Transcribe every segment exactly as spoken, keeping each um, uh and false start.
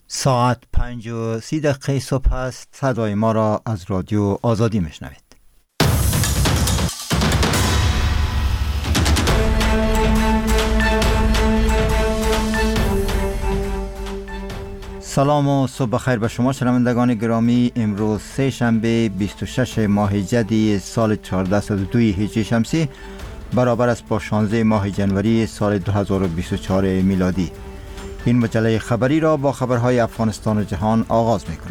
ساعت پنج و سی دقیقه صبح است. صدای ما را از رادیو آزادی میشنوید. سلام و صبح بخیر به شما شنوندگان گرامی. امروز سه شنبه بیست و شش ماه جدی سال چهارصد و دو هجری شمسی برابر است با شانزده ماه جنوری سال دو هزار و بیست و چهار میلادی. این مجله خبری را با خبرهای افغانستان و جهان آغاز می‌کنیم.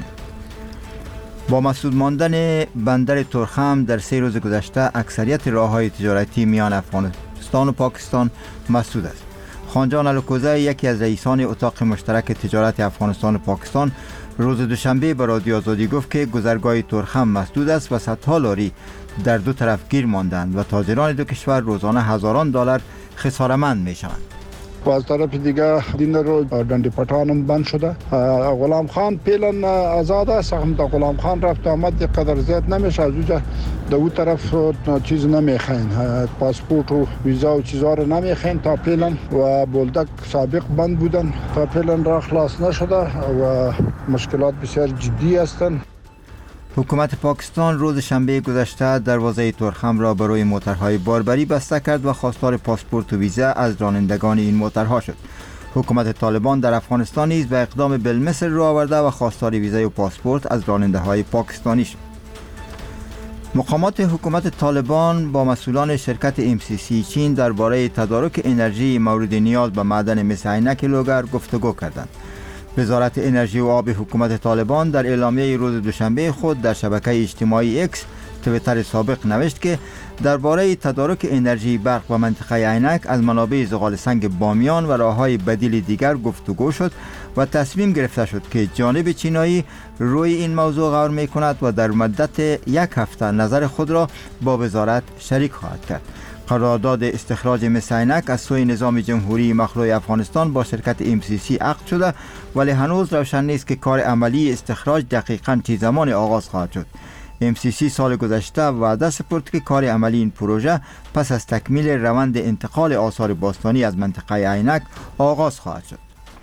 با مسدود ماندن بندر تورخم در سه روز گذشته اکثریت راه‌های تجارتی میان افغانستان و پاکستان مسدود است. خانجان الکوزه، یکی از رئیسان اتاق مشترک تجارت افغانستان و پاکستان، روز دوشنبه به رادیو آزادی گفت که گذرگاه تورخم مسدود است و صدها لاری در دو طرف گیر ماندند و تاجران دو کشور روزانه هزاران دلار خساره‌مند می‌شوند. از طرف دیگه دین رو دندی پټانم بند شده. غلام خان پیلن آزاد است. هم تا غلام خان رفت آمد قدر زیاد نمیشه. از اونجا دو اون طرف چیز نمیخواین، پاسپورت و ویزا و چیزا رو نمیخواین تا پیلن و بولدک سابق بند بودن تا پیلن را خلاص نشده و مشکلات بسیار جدی هستند. حکومت پاکستان روز شنبه گذشته دروازه تورخم را برای موترهای باربری بسته کرد و خواستار پاسپورت و ویزا از رانندگان این موترها شد. حکومت طالبان در افغانستان نیز به اقدام بالمثل رو آورده و خواستار ویزا و پاسپورت از راننده های پاکستانی شد. مقامات حکومت طالبان با مسئولان شرکت ام سی سی چین درباره تدارک انرژی مورد نیاز به معدن مس عینک لوگر گفتگو کردند. وزارت انرژی و آب حکومت طالبان در اعلامیه روز دوشنبه خود در شبکه اجتماعی اکس تویتر سابق نوشت که درباره تدارک انرژی برق و منطقه عینک از منابع زغال سنگ بامیان و راه‌های بدیل دیگر گفتگو شد و تصمیم گرفته شد که جانب چینایی روی این موضوع غور می‌کند و در مدت یک هفته نظر خود را با وزارت شریک خواهد کرد. قرارداد استخراج مس عینک از سوی نظام جمهوری مخلوع افغانستان با شرکت ام سی سی عقد شده، ولی هنوز روشن نیست که کار عملی استخراج دقیقاً چه زمان آغاز خواهد شد. ام سی سی سال گذشته وعده سپرد که کار عملی این پروژه پس از تکمیل روند انتقال آثار باستانی از منطقه عینک آغاز خواهد شد.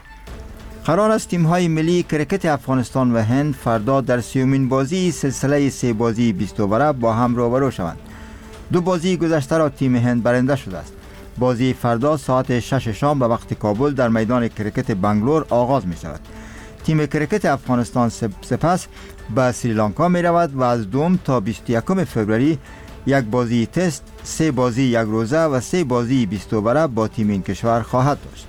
قرار است تیم‌های ملی کرکت افغانستان و هند فردا در سیومین بازی سلسله سه بازی بیست اووره با هم روبرو شوند. دو بازی گذشته را تیم هند برنده شده است. بازی فردا ساعت شش شام به وقت کابل در میدان کرکت بنگلور آغاز می شود. تیم کرکت افغانستان سپس به سریلانکا می رود و از دوم تا بیست و یکم فوریه یک بازی تست، سه بازی یک روزه و سه بازی بیست اووره با تیم این کشور خواهد داشت.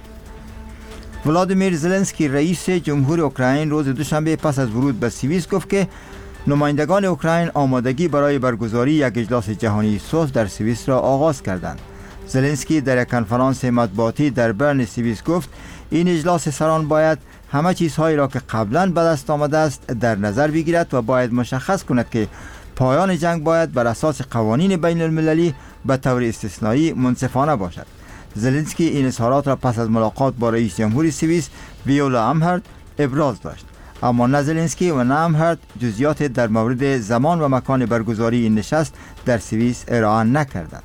ولادیمیر زلنسکی رئیس جمهور اوکراین روز دوشنبه پس از ورود به سوئیس گفت که نمایندگان اوکراین آمادگی برای برگزاری یک اجلاس جهانی صلح در سوئیس را آغاز کردند. زلنسکی در یک کنفرانس مطبوعاتی در برن سوئیس گفت این اجلاس سران باید همه چیزهایی را که قبلا به دست آمده است در نظر بگیرد و باید مشخص کند که پایان جنگ باید بر اساس قوانین بین المللی به طور استثنایی منصفانه باشد. زلنسکی این اظهارات را پس از ملاقات با رئیس جمهور سوئیس ویولا امهرت ابراز داشت، اما نه زلنسکی و نه امهرت جزئیات در مورد زمان و مکان برگزاری این نشست در سوئیس ارائه نکردند.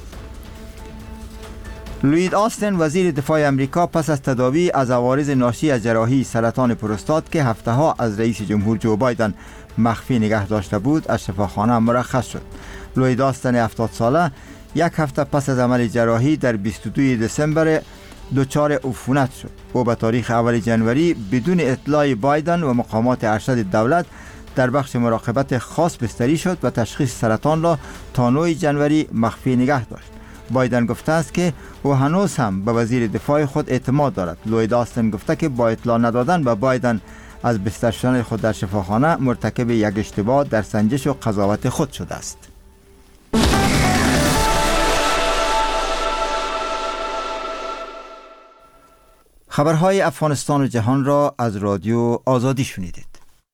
لوید آستن وزیر دفاع امریکا پس از تداوی از عوارض ناشی از جراحی سرطان پروستات که هفته ها از رئیس جمهور جو بایدن مخفی نگه داشته بود از شفاخانه مرخص شد. لوید آستن هفتاد ساله یک هفته پس از عمل جراحی در بیست و دوم دسامبر دچار عفونت شد. او به تاریخ اول جنوری بدون اطلاع بایدن و مقامات ارشد دولت در بخش مراقبت خاص بستری شد و تشخیص سرطان را تا نهم جنوری مخفی نگه داشت. بایدن گفته است که او هنوز هم به وزیر دفاع خود اعتماد دارد. لوید آستن گفته که با اطلاع ندادن به بایدن از بستر شدن خود در شفاخانه مرتکب یک اشتباه در سنجش و قضاوت خود شده است. خبرهای افغانستان و جهان را از رادیو آزادی شنیدید.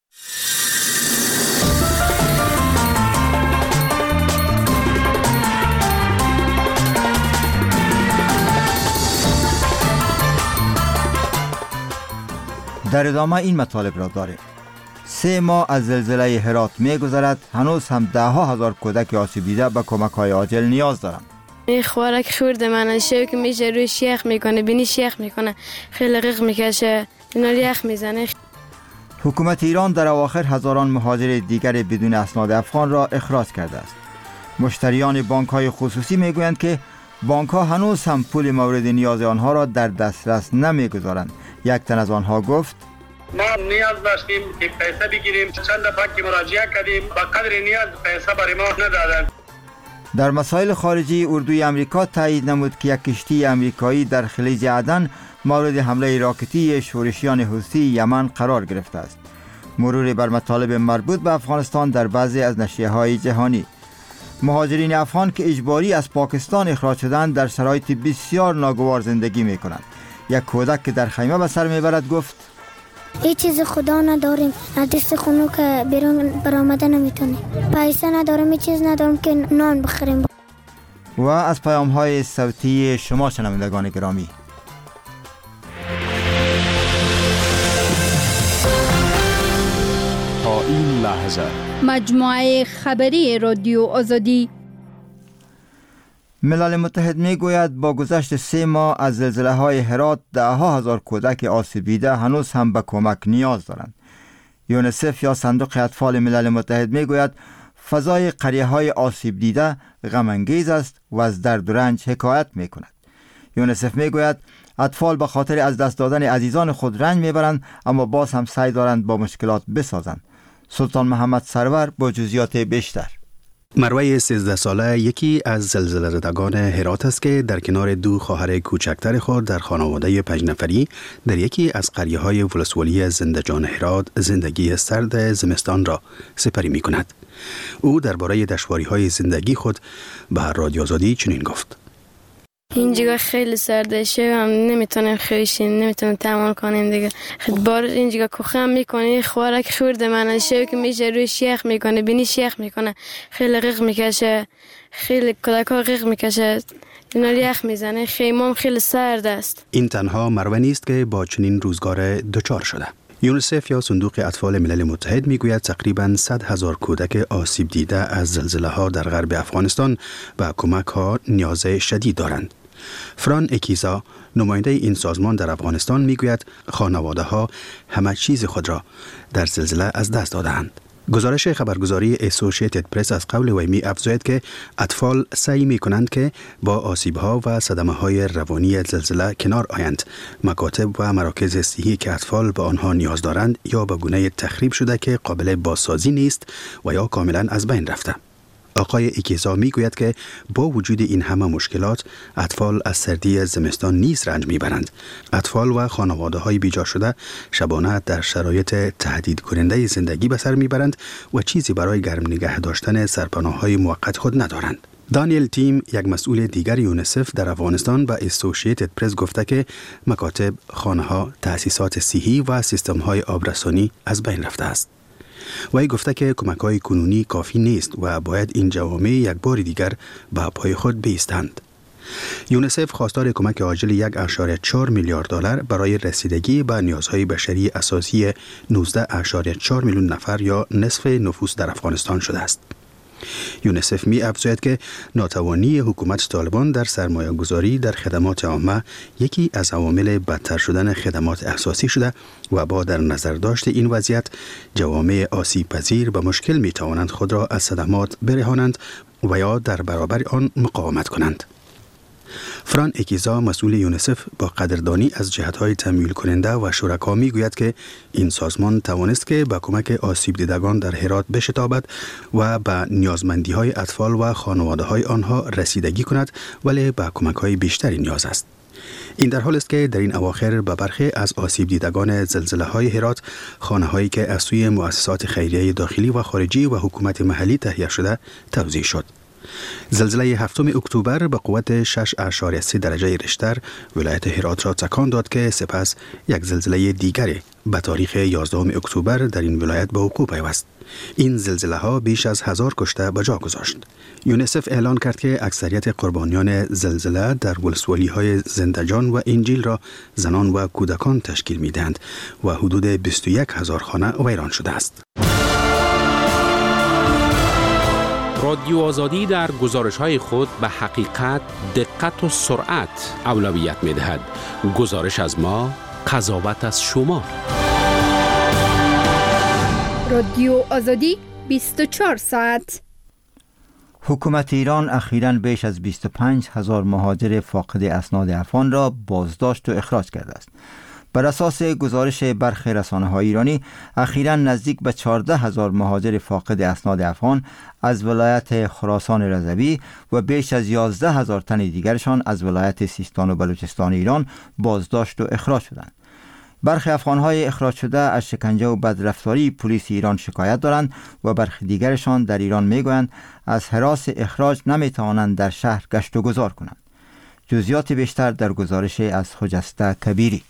در ادامه این مطالب را داریم. سه ماه از زلزله هرات می گذرد، هنوز هم ده ها هزار کودک آسیب دیده به کمک های عاجل نیاز دارند. این خوارک خورد من شو که میشه روی شیخ میکنه، بینی شیخ میکنه، خیلی غیق میکشه، اینا یخ میزنه. حکومت ایران در اواخر هزاران مهاجر دیگر بدون اسناد افغان را اخراج کرده است. مشتریان بانک‌های خصوصی میگویند که بانک‌ها هنوز هم پول مورد نیاز آنها را در دسترس نمیگذارند. یک تن از آنها گفت: ما نیاز داشتیم که پیسه بگیریم، چند دفعه که مراجعه کردیم با قدر نیاز پیسه برای ما ندادند. در مسائل خارجی، اردوی امریکا تایید نمود که یک کشتی امریکایی در خلیج عدن مورد حمله راکتی شورشیان حوثی یمن قرار گرفته است. مرور بر مطالب مربوط به افغانستان در بعضی از نشریه‌های جهانی. مهاجرین افغان که اجباری از پاکستان اخراج شدند در شرایط بسیار ناگوار زندگی می‌کنند. یک کودک که در خیمه به سر میبرد گفت: هیچ چیز خدا نداریم، از دست خونو که بیرون برآمده نمیتونیم، پیسه نداریم، هیچ چیز نداریم که نان بخوریم. و از پیام‌های صوتی شما شنوندگان گرامی، تا این لحظه مجموعه خبری رادیو آزادی. ملل متحد می گوید با گذشت سه ماه از زلزله های هرات دهها هزار کودک آسیب دیده هنوز هم به کمک نیاز دارند. یونیسف یا صندوق اطفال ملل متحد می گوید فضای قریه های آسیب دیده غم انگیز است و از درد و رنج حکایت می کند. یونیسف می گوید اطفال به خاطر از دست دادن عزیزان خود رنج می برند، اما باز هم سعی دارند با مشکلات بسازند. سلطان محمد سرور با جزئیات بیشتر. مروه سیزده ساله یکی از زلزله زدگان هرات است که در کنار دو خواهر کوچکتر خود در خانواده پنج نفری در یکی از قریه های ولسوالی زندجان هرات زندگی سرد زمستان را سپری می کند. او درباره دشواری های زندگی خود به رادیو آزادی چنین گفت: اینجا خیلی سرده شب هم نمیتونیم خویشیم، نمیتونیم تحمل کنیم دیگه. بار اینجا کوخه هم میکنه، خوارک خورده من شب که میشه روی شیخ میکنه، بینی شیخ میکنه، خیلی غیق میکشه، خیلی کودک ها غیق میکشه، اینا یخ میزنه، خیمام خیلی سرد است. این تنها مروه نیست که با چنین روزگار دچار شده. یونیسف یا صندوق اطفال ملل متحد میگوید تقریباً صد هزار کودک آسیب دیده از زلزله ها در غرب افغانستان و کمک ها نیاز شدید دارند. فران اکیزا نماینده این سازمان در افغانستان میگوید خانواده ها همه چیز خود را در زلزله از دست دادند. گزارش خبرگزاری اسوسییتد پرس از قول وی می افزاید که اطفال سعی می کنند که با آسیب ها و صدمه های روانی زلزله کنار آیند. مکاتب و مراکز صحی که اطفال به آنها نیاز دارند یا به گونه تخریب شده که قابل بازسازی نیست و یا کاملا از بین رفته. آقای اکیزا می گوید که با وجود این همه مشکلات اطفال از سردی زمستان نیز رنج می برند. اطفال و خانواده های بیجا شده شبانه در شرایط تهدید کننده زندگی به سر می برند و چیزی برای گرم نگه داشتن سرپناه های موقت خود ندارند. دانیل تیم، یک مسئول دیگر یونیسف در افغانستان، به اسوسییتد پرس گفته که مکاتب، خانه ها، تأسیسات صحی و سیستم های آبرسانی از بین رفته است. وی گفته که کمک‌های کنونی کافی نیست و باید این جوامع یک بار دیگر به پای خود بایستند. یونیسف خواستار کمک عاجل یک اشاره چهار میلیارد دلار برای رسیدگی به نیازهای بشری اساسی نوزده اشاره چهار میلیون نفر یا نصف نفوس در افغانستان شده است. یونیسف می افزاید که ناتوانی حکومت طالبان در سرمایه گذاری در خدمات عامه یکی از عوامل بدتر شدن خدمات اساسی شده و با در نظر داشت این وضعیت جوامع آسیب پذیر به مشکل می توانند خود را از صدمات برهانند و یا در برابر آن مقاومت کنند. فران اکیزا مسئول یونیسف با قدردانی از جهت‌های تمویل کننده و شرکا میگوید که این سازمان توانست که با کمک آسیب دیدگان در هرات بشتابد و به نیازمندی‌های اطفال و خانواده‌های آنها رسیدگی کند، ولی به کمک‌های بیشتری نیاز است. این در حال است که در این اواخر به برخی از آسیب دیدگان زلزله‌های هرات خانه‌هایی که از سوی مؤسسات خیریه داخلی و خارجی و حکومت محلی تهیه شده توزیع شد. زلزله هفتم اکتبر به قوت شش اشاره سه درجه ریشتر ولایت هرات را تکان داد که سپس یک زلزله دیگری به تاریخ یازدهم اکتبر در این ولایت به وقوع پیوست. این زلزله ها بیش از هزار کشته به جا گذاشت. یونیسف اعلان کرد که اکثریت قربانیان زلزله در ولسوالی های زندجان و انجیل را زنان و کودکان تشکیل می دهند و حدود بیست و یک هزار خانه ویران شده است. رادیو آزادی در گزارش‌های خود به حقیقت، دقت و سرعت اولویت می‌دهد. گزارش از ما، قضاوت از شما. رادیو آزادی بیست و چهار ساعت. حکومت ایران اخیراً بیش از بیست و پنج هزار مهاجر فاقد اسناد افغان را بازداشت و اخراج کرده است. بر اساس گزارش برخی رسانه‌های ایرانی، اخیراً نزدیک به چهارده هزار مهاجر فاقد اسناد افغان از ولایت خراسان رضوی و بیش از یازده هزار تن دیگرشان از ولایت سیستان و بلوچستان ایران بازداشت و اخراج شدند. برخی افغان‌های اخراج شده از شکنجه و بدرفتاری پلیس ایران شکایت دارند و برخی دیگرشان در ایران میگویند از هراس اخراج نمیتوانند در شهر گشت و گذار کنند. جزئیات بیشتر در گزارش از خجسته کبیری.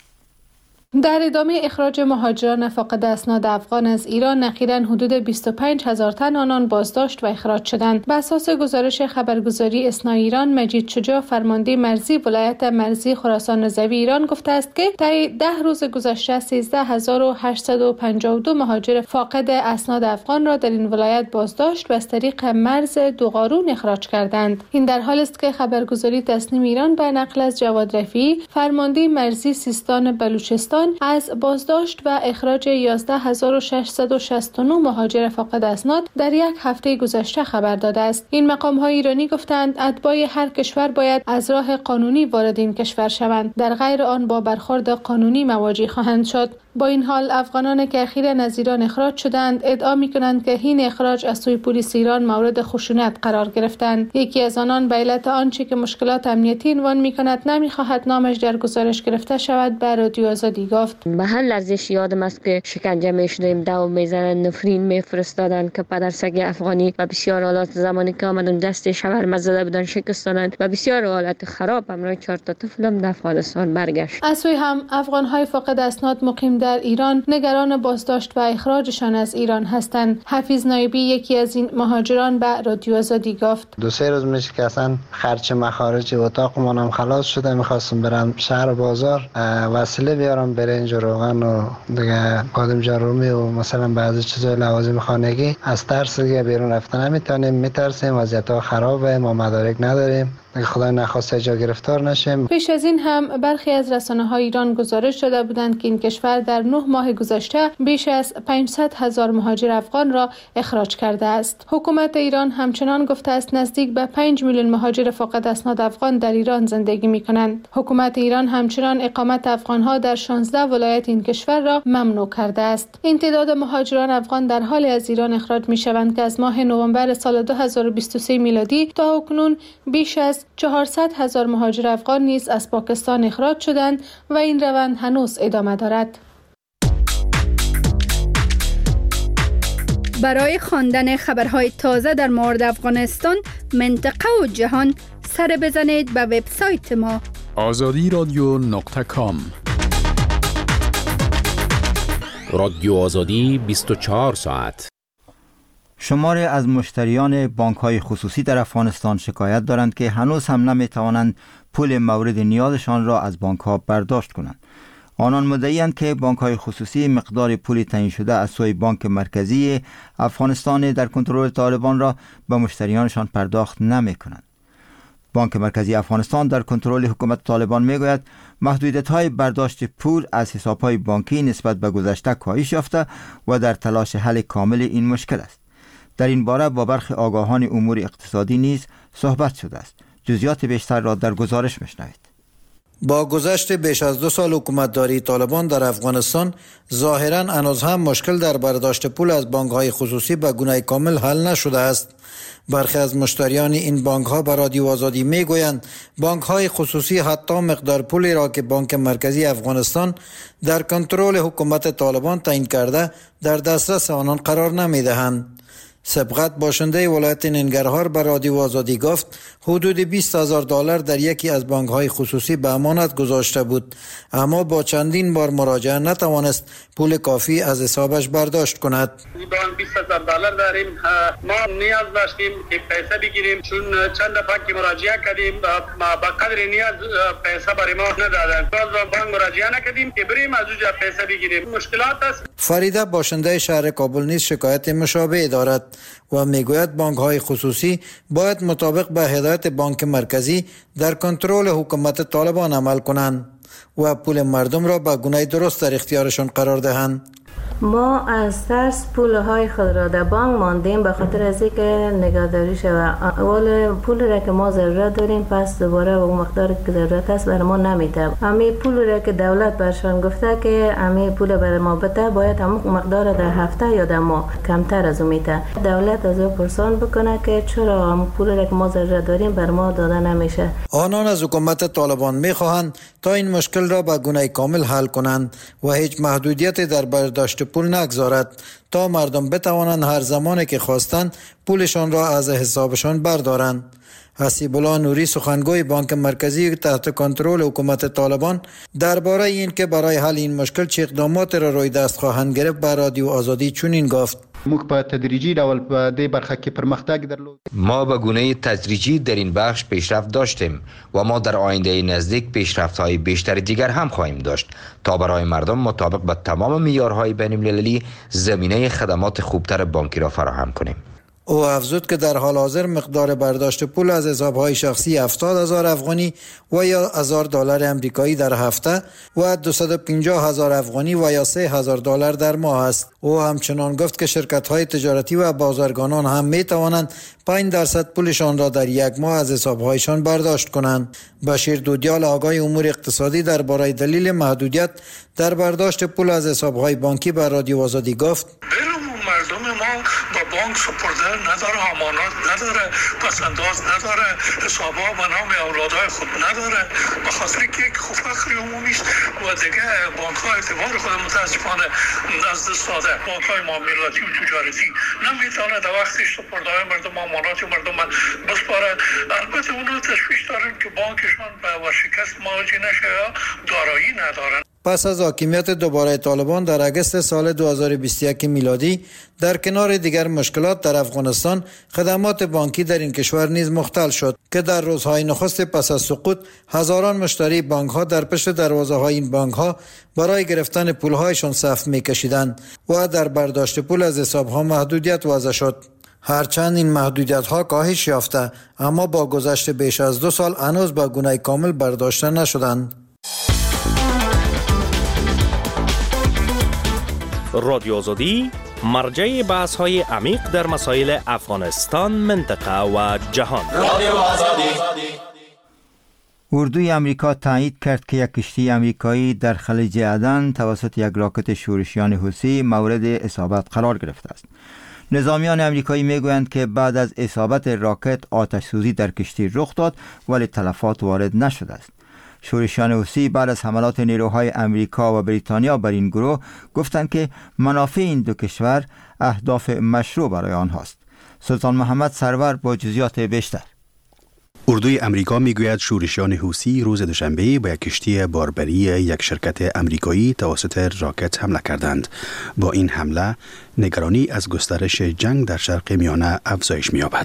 در ادامه اخراج مهاجران فاقد اسناد افغان از ایران، اخیراً حدود بیست و پنج هزار تن آنان بازداشت و اخراج شدند. بر اساس گزارش خبرگزاری اسنا ایران، مجید شجاع، فرمانده مرزی ولایت مرزی خراسان رضوی ایران گفته است که طی ده روز گذشته سیزده هزار و هشتصد و پنجاه و دو مهاجر فاقد اسناد افغان را در این ولایت بازداشت و از طریق مرز دوقارون اخراج کردند. این در حالی است که خبرگزاری تصنیم ایران به نقل از جواد رفیعی، فرمانده مرزی سیستان بلوچستان، از بازداشت و اخراج یازده هزار و ششصد و شصت و نه مهاجر فاقد اسناد در یک هفته گذشته خبر داده است. این مقام‌های ایرانی گفتند اتباع هر کشور باید از راه قانونی وارد این کشور شوند، در غیر آن با برخورد قانونی مواجه خواهند شد. با این حال افغانان که اخیراً از ایران اخراج شدند ادعا می‌کنند که این اخراج از سوی پلیس ایران مورد خشونت قرار گرفتند. یکی از آنان به علت آنچه که مشکلات امنیتی عنوان می‌کند نمی‌خواهد نامش در گزارش گرفته شود به رادیو آزادی گفت: به هر لرزش یادم است که شکنجه می‌شدیم، دو می‌زدن، نفرین می‌فرستادن که پدرسگ افغانی و بسیار حالات زمانی که آمدن دست شاورما زده بودن شکست دادند و بسیار حالات خراب. همراه چهار تا طفلم در افغانستان برگشت. از سوی هم افغان‌های فاقد اسناد مقیم در ایران نگران بازداشت و اخراجشان از ایران هستند. حفیظ نایبی، یکی از این مهاجران، به رادیو آزادی گفت: دو سه روز میشه که اصلا خرچ مخارج اتاق منم خلاص شده، میخواستم برم شهر بازار وسیله بیارم، برنج و روغن و دیگه بادمجان رومی و مثلا بعضی چیزای لوازم خانگی. از ترس دیگه بیرون رفتن نمیتونیم، میترسیم، وضعیت خرابه، ما مدارک نداریم، خدا نخواسته جا گرفتار نشیم. پیش از این هم برخی از رسانه‌های ایران گزارش داده بودند که این کشور در نه ماه گذشته بیش از پانصد هزار مهاجر افغان را اخراج کرده است. حکومت ایران همچنان گفته است نزدیک به پنج میلیون مهاجر فاقد اسناد افغان در ایران زندگی می‌کنند. حکومت ایران همچنان اقامت افغان‌ها در شانزده ولایت این کشور را ممنوع کرده است. این تعداد مهاجران افغان در حال از ایران اخراج می‌شوند که از ماه نوامبر سال دو هزار و بیست و سه میلادی تا اکنون بیش از چهارصد هزار مهاجر افغان نیز از پاکستان اخراج شدند و این روند هنوز ادامه دارد. برای خواندن خبرهای تازه در مورد افغانستان، منطقه و جهان، سر بزنید به وبسایت ما آزادی رادیو نقطه کام. رادیو آزادی بیست و چهار ساعت. شماری از مشتریان بانک‌های خصوصی در افغانستان شکایت دارند که هنوز هم نمی‌توانند پول مورد نیازشان را از بانک‌ها برداشت کنند. آنان مدعی‌اند که بانک‌های خصوصی مقدار پول تعیین شده از سوی بانک مرکزی افغانستان در کنترل طالبان را به مشتریانشان پرداخت نمی‌کنند. بانک مرکزی افغانستان در کنترل حکومت طالبان میگوید محدودیت‌های برداشت پول از حساب‌های بانکی نسبت به گذشته کاهش یافته و در تلاش حل کامل این مشکل است. در این باره با برخی آگاهان امور اقتصادی نیز صحبت شده است. جزئیات بیشتر را در گزارش میشنوید. با گذشت بیش از دو سال حکومتداری طالبان در افغانستان، ظاهراً هنوز هم مشکل در برداشت پول از بانک‌های خصوصی به گونه کامل حل نشده است. برخی از مشتریان این بانک‌ها به رادیو آزادی میگویند بانک‌های خصوصی حتی مقدار پولی را که بانک مرکزی افغانستان در کنترل حکومت طالبان تعیین کرده در دسترس آنان قرار نمیدهند. سبقت باشنده ولایت ننگرهار به رادیو آزادی گفت حدود بیست هزار دلار در یکی از بانک‌های خصوصی به امانت گذاشته بود، اما با چندین بار مراجعه نتوانست پول کافی از حسابش برداشت کند. بانک بیست هزار دلار داریم، ما نیاز داشتیم که پیسه بگیریم، چون چند دفعه که مراجعه کردیم با قدر نیاز پیسه برای ما ندادن. باز بانک مراجعه نکردیم که بریم از اونجا پیسه بگیریم. مشکلات است. فریده باشنده شهر کابل نیز شکایت مشابه دارد و میگوید بانک‌های خصوصی باید مطابق به هدایت بانک مرکزی در کنترل حکومت طالبان عمل کنند و پول مردم را به گونه درست در اختیارشان قرار دهند. ما از ترس پولهای خود را در بانک ماندیم به خاطر از اینکه نگهداری شود. اول پول را که ما ضرورت داریم پس دوباره به اون مقدار که ضرورت است برای ما نمیده. همین پول را که دولت برشان گفته که همین پول برای ما بده باید همون مقدار در هفته یا در ماه کمتر از اون میده. دولت از او پرسان بکنه که چرا همون پول را که ما ضرورت داریم بر ما داده نمیشه. آنان از حکومت طالبان میخواهند تا این مشکل را به گونه کامل حل کنند و هیچ محدودیت در برداشت پول نگذارد تا مردم بتوانند هر زمانی که خواستند پولشان را از حسابشان بردارند. حسیب الله نوری سخنگوی بانک مرکزی تحت کنترل حکومت طالبان درباره این که برای حل این مشکل چه اقدامات را روی دست خواهند گرفت به رادیو آزادی چنین گفت: موږ په تدریجی ډول په دې برخه کې پرمختګ درلود. ما به گونه تدریجی در این بخش پیشرفت داشتیم و ما در آینده نزدیک پیشرفت‌های بیشتر دیگر هم خواهیم داشت تا برای مردم مطابق با تمام معیارهای بین‌المللی زمینه خدمات خوبتر بانکی را فراهم کنیم. او افزود که در حال حاضر مقدار برداشت پول از حساب‌های شخصی هفتاد هزار افغانی و یا هزار دلار امریکایی در هفته و دویست و پنجاه هزار افغانی و یا سه هزار دلار در ماه است. او همچنان گفت که شرکت‌های تجارتی و بازرگانان هم می‌توانند پنج درصد پولشان را در یک ماه از حساب‌هایشان برداشت کنند. بشیر دودیال آقای امور اقتصادی درباره دلیل محدودیت در برداشت پول از حساب‌های بانکی به رادیو آزادی گفت: مردم ما با بانک سپرده نداره، امانات نداره، پسنداز نداره، حسابا به نام اولادهای خود نداره، به خاطر که یک فقر عمومی است و دیگه بانک ها اعتبار خود متاسفانه از دست داده. بانک های معاملاتی و تجارتی نمیتونه در وقتش سپرده های مردم امانات مردم بسپاره. البته اونا تشویش دارن که بانکشان به ورشکست مواجه نشه یا دارایی ندارن. پس از حاکمیت دوباره طالبان در اگست سال دو هزار و بیست و یک میلادی در کنار دیگر مشکلات در افغانستان خدمات بانکی در این کشور نیز مختل شد که در روزهای نخست پس از سقوط هزاران مشتری بانک ها در پشت دروازه های این بانک ها برای گرفتن پول هایشان صف می کشیدند و در برداشت پول از حساب ها محدودیت وضع شد. هرچند این محدودیت ها کاهش یافته اما با گذشت بیش از دو سال هنوز به گونه کامل برداشته نشدند. رادیو آزادی مرجع بحث های عمیق در مسائل افغانستان، منطقه و جهان. رادیو آزادی. اردوی امریکا تایید کرد که یک کشتی امریکایی در خلیج عدن توسط یک راکت شورشیان حوثی مورد اصابت قرار گرفته است. نظامیان امریکایی میگویند که بعد از اصابت راکت آتش سوزی در کشتی رخ داد ولی تلفات وارد نشده است. شورشیان حوثی بعد از حملات نیروهای امریکا و بریتانیا بر این گروه گفتند که منافع این دو کشور اهداف مشروع برای آنهاست. سلطان محمد سرور با جزئیات بیشتر. اردوی امریکا میگوید شورشیان حوثی روز دوشنبه به یک کشتی باربری یک شرکت امریکایی توسط راکت حمله کردند. با این حمله نگرانی از گسترش جنگ در شرق میانه افزایش می‌یابد.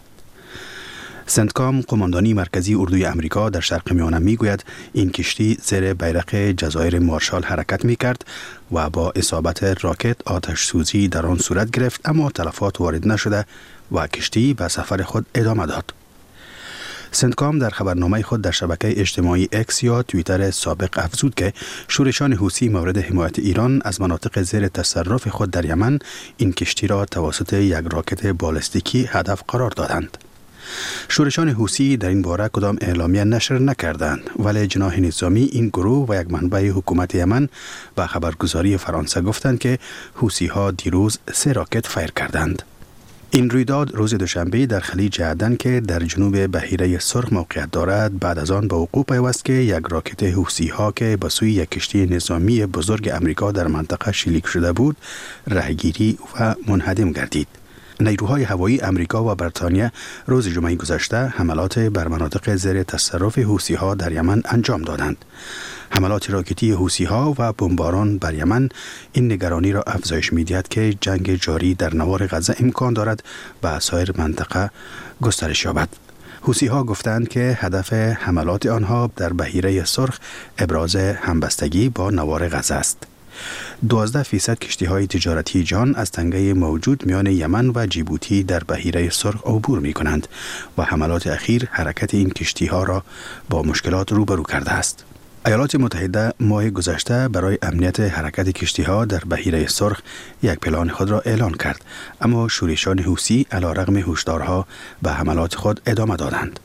سنتکام قماندانی مرکزی اردوی امریکا در شرق میانه میگوید این کشتی زیر بیرق جزایر مارشال حرکت میکرد و با اصابت راکت آتش سوزی در آن صورت گرفت اما تلفات وارد نشده و کشتی به سفر خود ادامه داد. سنتکام در خبرنامه خود در شبکه اجتماعی اکس یا توییتر سابق افزود که شورشیان حوثی مورد حمایت ایران از مناطق زیر تصرف خود در یمن این کشتی را توسط یک راکت بالستیکی هدف قرار دادند. شورشیان حوثی در این باره کدام اعلامیه نشر نکردند ولی جناح نظامی این گروه و یک منبع حکومت یمن و خبرگزاری فرانسه گفتند که حوثی ها دیروز سه راکت فایر کردند. این رویداد روز دوشنبه در خلیج عدن که در جنوب بحیره سرخ موقعیت دارد بعد از آن به وقوع پیوست که یک راکت حوثی ها که به سوی یک کشتی نظامی بزرگ امریکا در منطقه شلیک شده بود راهگیری و منهدم گردید. نیروهای هوایی امریکا و بریتانیا روز جمعه گذشته حملات بر مناطق زیر تصرف حوثی ها در یمن انجام دادند. حملات راکتی حوثی ها و بمباران بر یمن این نگرانی را افزایش می‌دهد که جنگ جاری در نوار غزه امکان دارد به سایر منطقه گسترش یابد. حوثی ها گفتند که هدف حملات آنها در بحیره سرخ ابراز همبستگی با نوار غزه است. دوازده فیصد کشتی های تجارتی جهان از تنگه موجود میان یمن و جیبوتی در بحیره سرخ عبور می کنند و حملات اخیر حرکت این کشتی ها را با مشکلات روبرو کرده است. ایالات متحده ماه گذشته برای امنیت حرکت کشتی‌ها در بحیره سرخ یک پلان خود را اعلان کرد، اما شورشیان حوثی علیرغم هشدارها به حملات خود ادامه دادند.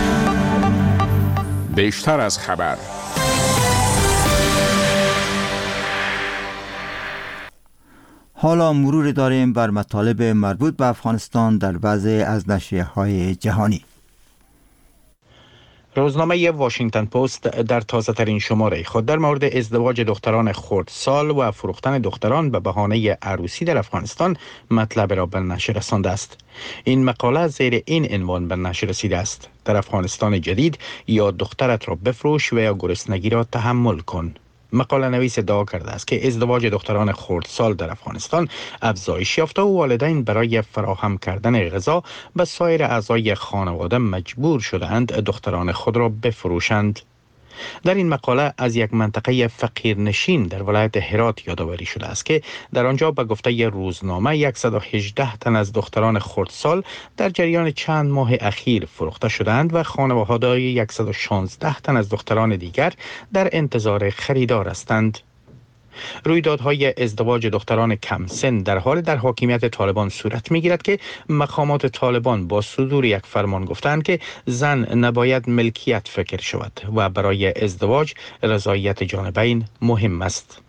بیشتر از خبر. حالا مرور داریم بر مطالب مربوط به افغانستان در بعضی از نشریه‌های جهانی. روزنامه واشنگتن پست در تازه ترین شماره خود در مورد ازدواج دختران خردسال و فروختن دختران به بهانه عروسی در افغانستان مطلب را به نشر رسانده است. این مقاله زیر این عنوان به نشر رسیده است: در افغانستان جدید یا دخترت را بفروش و یا گرسنگی را تحمل کن. مقاله نویس ادعا کرده است که ازدواج دختران خردسال در افغانستان افزایش یافته و والدین برای فراهم کردن غذا به سایر اعضای خانواده مجبور شدند دختران خود را بفروشند. در این مقاله از یک منطقه فقیرنشین در ولایت هرات یادآوری شده است که در آنجا به گفته روزنامه صد و هجده تن از دختران خردسال در جریان چند ماه اخیر فروخته شدند و خانواده صد و شانزده تن از دختران دیگر در انتظار خریدار هستند. رویدادهای ازدواج دختران کم سن در حال در حاکمیت طالبان صورت می‌گیرد که مقامات طالبان با صدور یک فرمان گفتند که زن نباید ملکیت فکر شود و برای ازدواج رضایت جانبین مهم است.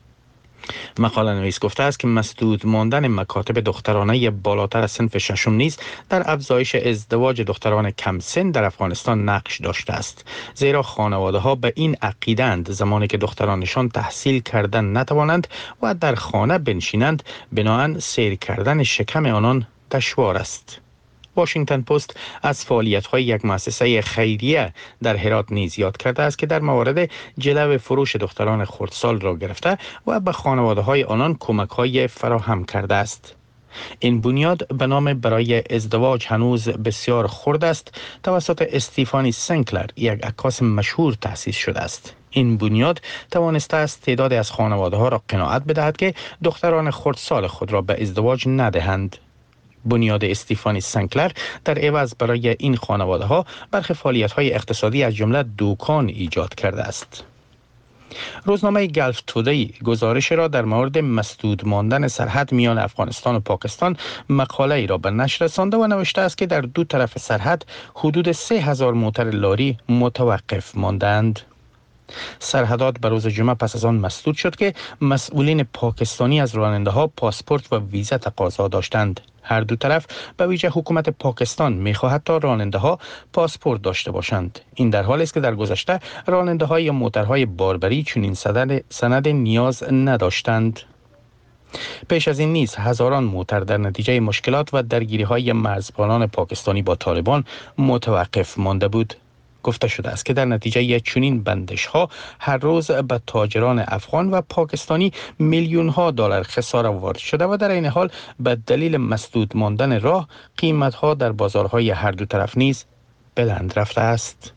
مقاله نویس گفته است که مسدود ماندن مکاتب دخترانه بالاتر از صنف ششم نیز در افزایش ازدواج دختران کم سن در افغانستان نقش داشته است، زیرا خانواده ها به این عقیدند زمانی که دخترانشان تحصیل کردن نتوانند و در خانه بنشینند، بناهن سیر کردن شکم آنان دشوار است. واشنگتن پست از فعالیت‌های یک مؤسسه خیریه در هرات نیز یاد کرده است که در موارد جلو فروش دختران خردسال را گرفته و به خانواده‌های آنان کمک‌های فراهم کرده است. این بنیاد به نام برای ازدواج هنوز بسیار خرد است توسط استیفانی سنکلر، یک عکاس مشهور تأسیس شده است. این بنیاد توانسته است تعدادی از خانواده‌ها را قناعت بدهد که دختران خردسال خود را به ازدواج ندهند. بنیاد استیفانی سنکلر در عوض برای این خانواده ها برخی فعالیت های اقتصادی از جمله دوکان ایجاد کرده است. روزنامه گلف تودی گزارش را در مورد مسدود ماندن سرحد میان افغانستان و پاکستان مقاله ای را به نشر رسانده و نوشته است که در دو طرف سرحد حدود سه هزار موتر لاری متوقف ماندند. سرحدات به روز جمعه پس از آن مسدود شد که مسئولین پاکستانی از راننده ها پاسپورت و ویزا تقاضا داشتند. هر دو طرف به ویژه حکومت پاکستان می‌خواهد تا راننده ها پاسپورت داشته باشند. این در حالی است که در گذشته راننده های موترهای باربری چنین سند سند نیاز نداشتند. پیش از این نیز هزاران موتر در نتیجه مشکلات و درگیری های مرزبانان پاکستانی با طالبان متوقف مانده بود. گفته شده است که در نتیجه چنین بندش ها هر روز به تاجران افغان و پاکستانی میلیون ها دلار خسارت وارد شده و در این حال به دلیل مسدود ماندن راه قیمت ها در بازارهای هر دو طرف نیز بلند رفته است.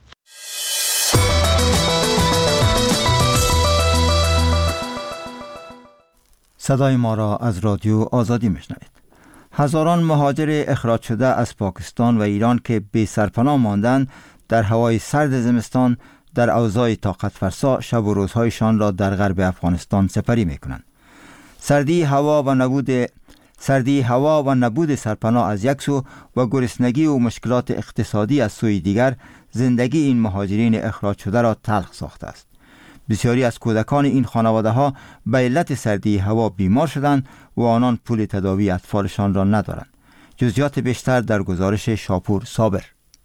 صدای ما را از رادیو آزادی میشنوید. هزاران مهاجر اخراج شده از پاکستان و ایران که بی سرپناه ماندند در هوای سرد زمستان در اوضاع طاقت فرسا شب و روزهایشان را در غرب افغانستان سپری می کنند. سردی هوا و نبود سردی هوا و نبود سرپناه از یک سو و گرسنگی و مشکلات اقتصادی از سوی دیگر زندگی این مهاجرین اخراج شده را تلخ ساخته است. بسیاری از کودکان این خانواده ها به علت سردی هوا بیمار شدند و آنان پول تداوی اطفالشان را ندارند. جزئیات بیشتر در گزارش شاپور صابر.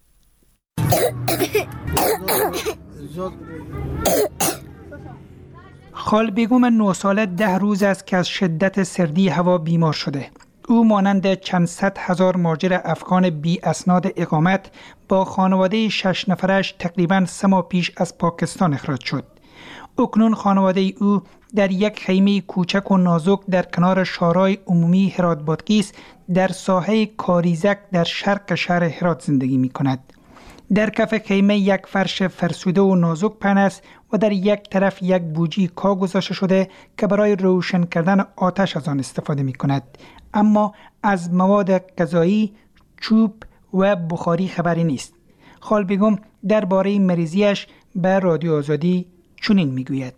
خال بیگم نه ساله ده روز است که از شدت سردی هوا بیمار شده. او مانند چند صد هزار مهاجر افغان بی اسناد اقامت با خانواده شش نفرش تقریباً سه ماه پیش از پاکستان اخراج شد. اکنون خانواده او در یک خیمه کوچک و نازک در کنار شارع عمومی هرات بادغیس در ساحه کاریزک در شرق شهر هرات زندگی می کند. در کف خیمه یک فرش فرسوده و نازک پهن است و در یک طرف یک بوجی کا گذاشته شده که برای روشن کردن آتش از آن استفاده می کند. اما از مواد غذایی، چوب و بخاری خبری نیست. خال بیگم درباره مریضیش به رادیو آزادی چنین میگوید: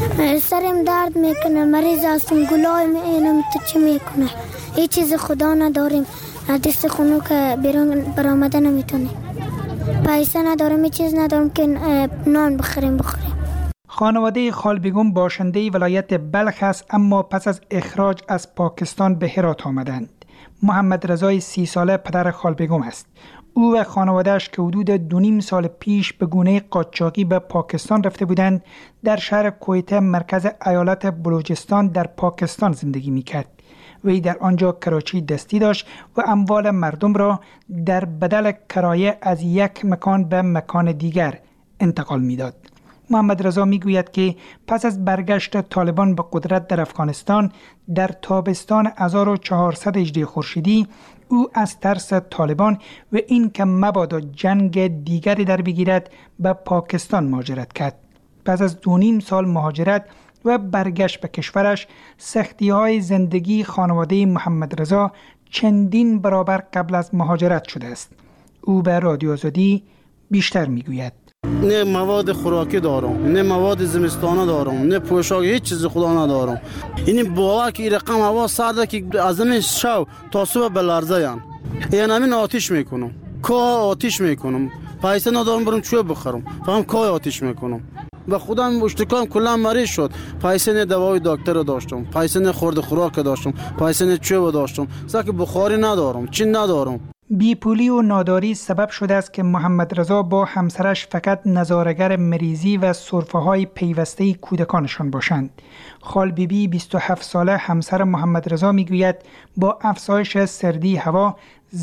سرم درد میکنه، مریض هستم، گلای میینم، تو چی میکنه؟ هیچ چیز خدا نداریم، دست خونو که بیرون برآمده نمیتونه، پیسه ندارم، هیچ چیز ندارم که نان بخوریم بخوریم. خانواده خالبیگم باشنده ولایت بلخ است، اما پس از اخراج از پاکستان به هرات آمدند. محمد رضای سی ساله پدر خالبیگم است. او و خانواده‌اش که حدود دو نیم سال پیش به گونه قاچاقی به پاکستان رفته بودند، در شهر کویته مرکز ایالت بلوچستان در پاکستان زندگی می‌کرد. وی در آنجا کراچی دستی داشت و اموال مردم را در بدل کرایه از یک مکان به مکان دیگر انتقال می‌داد. محمد رضا میگوید که پس از برگشت طالبان به قدرت در افغانستان در تابستان هزار و چهارصد و هجده خورشیدی او از ترس طالبان و این که مبادا جنگ دیگری در بگیرد به پاکستان مهاجرت کرد. پس از دو نیم سال مهاجرت و برگشت به کشورش، سختی‌های زندگی خانواده محمد رضا چندین برابر قبل از مهاجرت شده است. او به رادیو آزادی بیشتر میگوید: نه مواد خوراکی دارم، نه مواد زمستانه دارم، نه پوشاک، هیچ چیز خدا ندارم. یعنی باور که این رقم هوا سرده که از این شو تا صبح بلرزه یم. یعنی همین آتیش میکنم، کاه آتیش میکنم، پیسه ندارم برم چوب بخرم، فهم کاه آتیش میکنم. به خودم اشتکام کلا مریض شد. پیسه نه دوای دکتر داشتم، پیسه نه خورد خوراک داشتم، پیسه نه چوب داشتم، زاک بخاری ندارم، چی ندارم. بیپولی و ناداری سبب شده است که محمد رضا با همسرش فقط نظاره‌گر مریضی و سرفه‌های پیوسته کودکانشان باشند. خال بیبی بیست و هفت ساله همسر محمد رضا میگوید با افزایش سردی هوا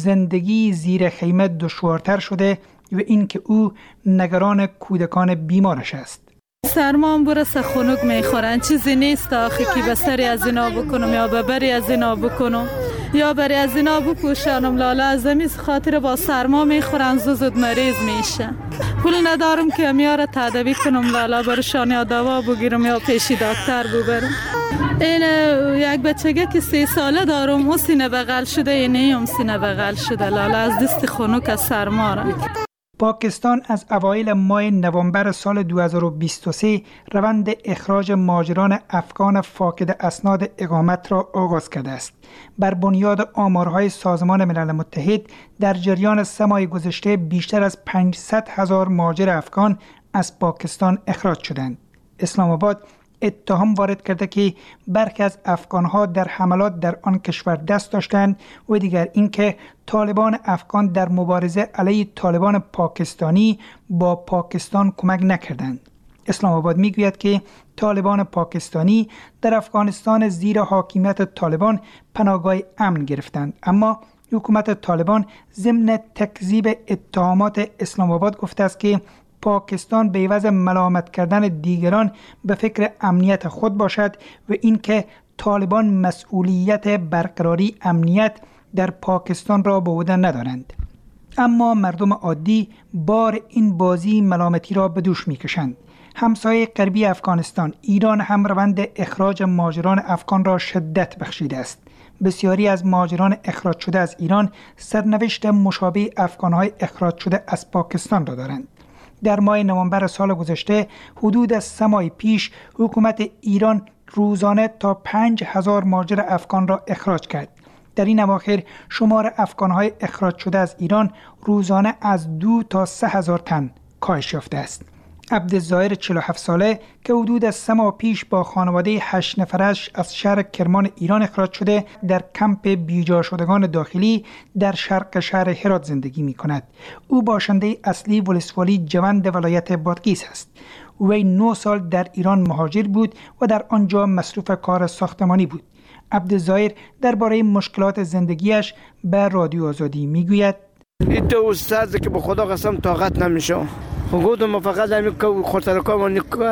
زندگی زیر خیمه دشوارتر شده و اینکه او نگران کودکان بیمارش است. سرمان برسه خنک میخورن، چیزی نیست آخی که به سری از اینا بکنم یا به بری از اینا بکنم یا بری از اینا بپوشانم. لاله از زمین خاطر با سرما میخورن، زود زود مریض میشه. پول ندارم که میاره تداوی کنم، لاله برشان یا دوا بگیرم یا پیشی دکتر ببرم. این یک بچگه که سی ساله دارم، او سینه بغل شده، اینه هم سینه بغل شده. لاله از دست خنک از سرما را. پاکستان از اوایل ماه نوامبر سال دو هزار و بیست و سه روند اخراج مهاجران افغان فاقد اسناد اقامت را آغاز کرده است. بر بنیاد آمارهای سازمان ملل متحد در جریان سه ماه گذشته بیشتر از پانصد هزار مهاجر افغان از پاکستان اخراج شدند. اسلام آباد اتهام وارد کرده که برخی از افغانها در حملات در آن کشور دست داشتند و دیگر اینکه طالبان افغان در مبارزه علیه طالبان پاکستانی با پاکستان کمک نکردند. اسلام آباد میگوید که طالبان پاکستانی در افغانستان زیر حاکمیت طالبان پناهگاه امن گرفتند، اما حکومت طالبان ضمن تکذیب اتهامات اسلام آباد گفته است که پاکستان به عوض ملامت کردن دیگران به فکر امنیت خود باشد و اینکه طالبان مسئولیت برقراری امنیت در پاکستان را به عهده ندارند. اما مردم عادی بار این بازی ملامتی را به دوش میکشند. همسایه غربی افغانستان ایران هم روند اخراج مهاجران افغان را شدت بخشیده است. بسیاری از مهاجران اخراج شده از ایران سرنوشت مشابه افغانهای اخراج شده از پاکستان را دارند. در ماه نوامبر سال گذشته حدود از سه ماه پیش حکومت ایران روزانه تا پنج هزار مهاجر افغان را اخراج کرد. در این اواخر شمار افغانهای اخراج شده از ایران روزانه از دو تا سه هزار تن کاهش یافته است. عبدالظاهر چهل و هفت ساله که حدود از سه ماه پیش با خانواده هشت نفرش از شهر کرمان ایران اخراج شده در کمپ بیجا شدگان داخلی در شرق شهر هرات زندگی می کند. او باشنده اصلی ولسوالی جوند ولایت بادغیس است. وی نه سال در ایران مهاجر بود و در آنجا مصروف کار ساختمانی بود. عبدالظاهر درباره مشکلات زندگیش به رادیو آزادی می گوید: این تو استاد که به خدا قسم طاقت نمیشه. خودم فقط همین که خورترکا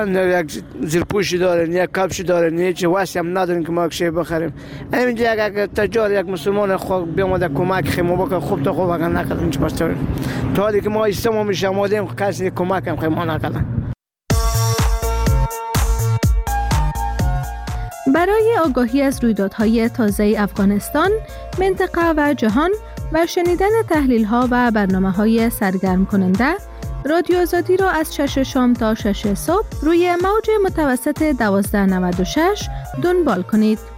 یک زیرپوشی دارن، یک کفشی دارن، هیچ واسه هم ندارن که ما کشی بخریم. همینجا یک تجار یک مسلمان خود بیامده کمک خیمو بکنه، خوب تا خوب اگر نکردن چه پاستور. تا حالی که ما استمو میشه آمادیم کسی کمک هم خیمو نکردن. برای آگاهی از رویدادهای تازه افغانستان، منطقه و جهان و شنیدن تحلیل‌ها و برنامه‌های سرگرم کننده، رادیو آزادی را از شش شام تا شش صبح روی موج متوسط دوازده نود و شش دنبال کنید.